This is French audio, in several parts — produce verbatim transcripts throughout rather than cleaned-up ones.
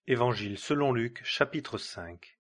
Évangile selon Luc, chapitre cinq.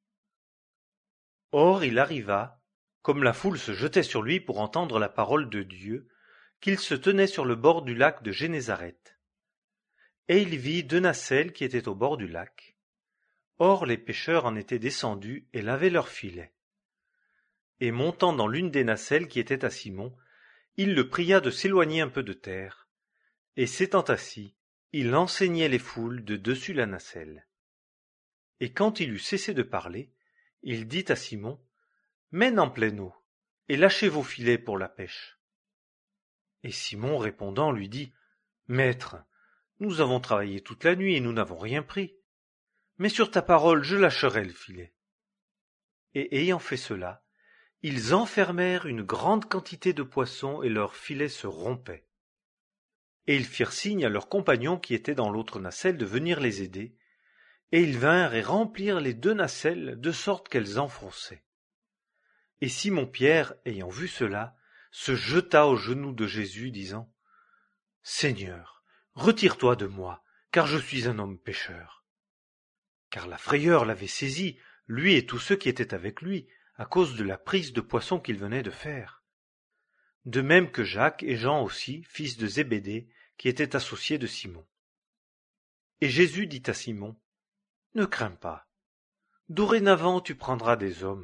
Or il arriva, comme la foule se jetait sur lui pour entendre la parole de Dieu, qu'il se tenait sur le bord du lac de Génézareth. Et il vit deux nacelles qui étaient au bord du lac. Or les pêcheurs en étaient descendus et lavaient leurs filets. Et montant dans l'une des nacelles qui était à Simon, il le pria de s'éloigner un peu de terre. Et s'étant assis, il enseignait les foules de dessus la nacelle. Et quand il eut cessé de parler, il dit à Simon, « Mène en pleine eau, et lâchez vos filets pour la pêche. » Et Simon répondant lui dit, « Maître, nous avons travaillé toute la nuit et nous n'avons rien pris. Mais sur ta parole, je lâcherai le filet. » Et ayant fait cela, ils enfermèrent une grande quantité de poissons et leurs filets se rompaient. Et ils firent signe à leurs compagnons qui étaient dans l'autre nacelle de venir les aider, et ils vinrent et remplirent les deux nacelles de sorte qu'elles enfonçaient. Et Simon-Pierre, ayant vu cela, se jeta aux genoux de Jésus, disant, « Seigneur, retire-toi de moi, car je suis un homme pécheur. » Car la frayeur l'avait saisi, lui et tous ceux qui étaient avec lui, à cause de la prise de poissons qu'il venait de faire. De même que Jacques et Jean aussi, fils de Zébédée, qui étaient associés de Simon. Et Jésus dit à Simon, « Ne crains pas, dorénavant tu prendras des hommes. »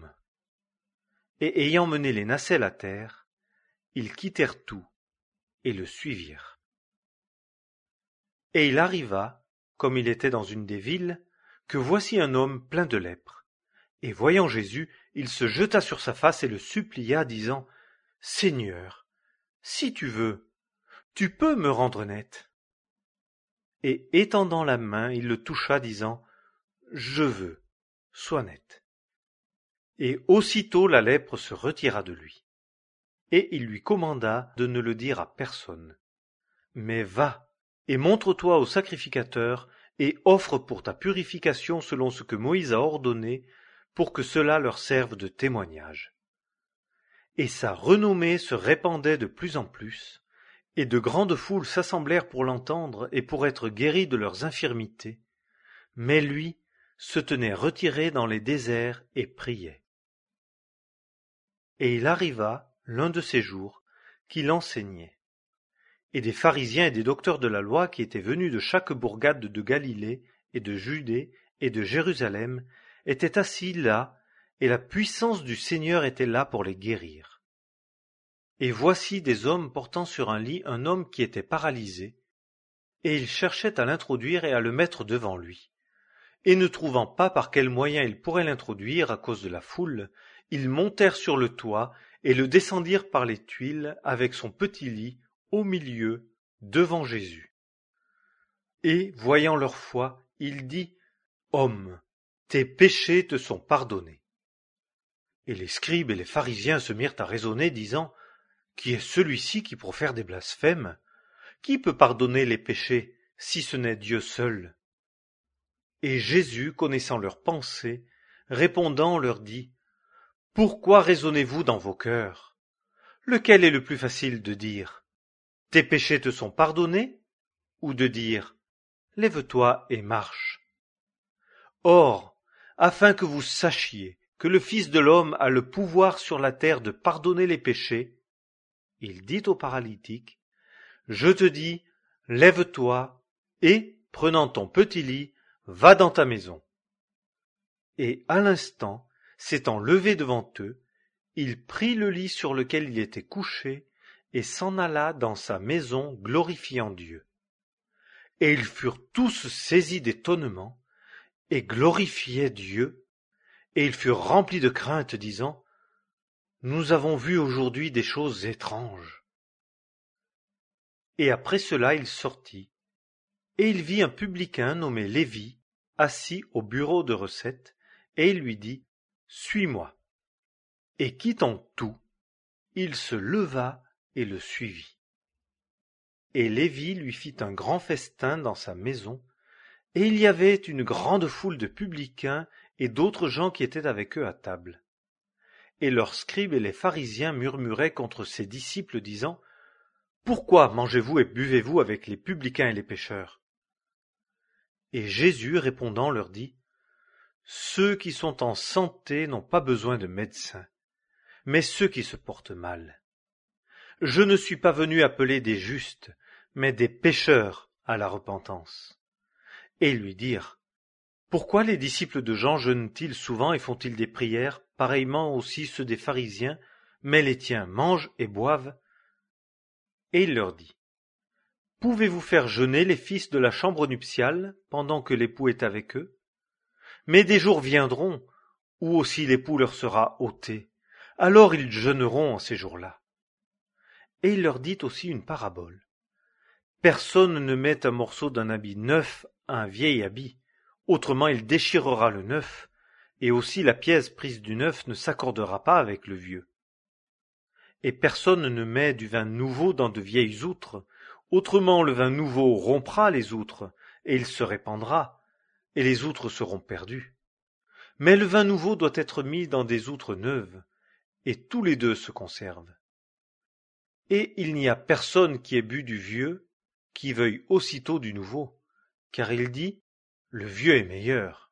Et ayant mené les nacelles à terre, ils quittèrent tout et le suivirent. Et il arriva, comme il était dans une des villes, que voici un homme plein de lèpre. Et voyant Jésus, il se jeta sur sa face et le supplia, disant, « Seigneur, si tu veux, tu peux me rendre net. » Et étendant la main, il le toucha, disant, « Je veux, sois net. » Et aussitôt la lèpre se retira de lui. Et il lui commanda de ne le dire à personne. Mais va, et montre-toi au sacrificateur, et offre pour ta purification selon ce que Moïse a ordonné, pour que cela leur serve de témoignage. Et sa renommée se répandait de plus en plus, et de grandes foules s'assemblèrent pour l'entendre et pour être guéris de leurs infirmités. Mais lui se tenait retiré dans les déserts et priait. Et il arriva, l'un de ces jours, qu'il enseignait. Et des pharisiens et des docteurs de la loi qui étaient venus de chaque bourgade de Galilée et de Judée et de Jérusalem étaient assis là, et la puissance du Seigneur était là pour les guérir. Et voici des hommes portant sur un lit un homme qui était paralysé, et ils cherchaient à l'introduire et à le mettre devant lui. Et ne trouvant pas par quel moyen ils pourraient l'introduire à cause de la foule, ils montèrent sur le toit et le descendirent par les tuiles avec son petit lit au milieu, devant Jésus. Et, voyant leur foi, il dit, « Homme, tes péchés te sont pardonnés. » Et les scribes et les pharisiens se mirent à raisonner, disant, « Qui est celui-ci qui profère des blasphèmes? Qui peut pardonner les péchés, si ce n'est Dieu seul ?» Et Jésus, connaissant leurs pensées, répondant, leur dit, « Pourquoi raisonnez-vous dans vos cœurs? Lequel est le plus facile de dire, « Tes péchés te sont pardonnés » ou de dire, « Lève-toi et marche » ? Or, afin que vous sachiez que le Fils de l'homme a le pouvoir sur la terre de pardonner les péchés, il dit au paralytique, « Je te dis, lève-toi et, prenant ton petit lit, va dans ta maison. » Et à l'instant, s'étant levé devant eux, il prit le lit sur lequel il était couché et s'en alla dans sa maison glorifiant Dieu. Et ils furent tous saisis d'étonnement et glorifiaient Dieu, et ils furent remplis de crainte, disant, « Nous avons vu aujourd'hui des choses étranges. » Et après cela il sortit, et il vit un publicain nommé Lévi, assis au bureau de recette, et il lui dit, « Suis-moi. » Et quittant tout, il se leva et le suivit. Et Lévi lui fit un grand festin dans sa maison, et il y avait une grande foule de publicains et d'autres gens qui étaient avec eux à table. Et leurs scribes et les pharisiens murmuraient contre ses disciples, disant, « Pourquoi mangez-vous et buvez-vous avec les publicains et les pécheurs ?» Et Jésus répondant leur dit: Ceux qui sont en santé n'ont pas besoin de médecin, mais ceux qui se portent mal. Je ne suis pas venu appeler des justes, mais des pécheurs à la repentance. Et ils lui dirent: Pourquoi les disciples de Jean jeûnent-ils souvent et font-ils des prières, pareillement aussi ceux des pharisiens, mais les tiens mangent et boivent? Et il leur dit: Pouvez-vous faire jeûner les fils de la chambre nuptiale pendant que l'époux est avec eux? Mais des jours viendront où aussi l'époux leur sera ôté, alors ils jeûneront en ces jours-là. Et il leur dit aussi une parabole. Personne ne met un morceau d'un habit neuf à un vieil habit, autrement il déchirera le neuf, et aussi la pièce prise du neuf ne s'accordera pas avec le vieux. Et personne ne met du vin nouveau dans de vieilles outres, autrement le vin nouveau rompra les outres, et il se répandra, et les outres seront perdues. Mais le vin nouveau doit être mis dans des outres neuves, et tous les deux se conservent. Et il n'y a personne qui ait bu du vieux, qui veuille aussitôt du nouveau, car il dit: Le vieux est meilleur.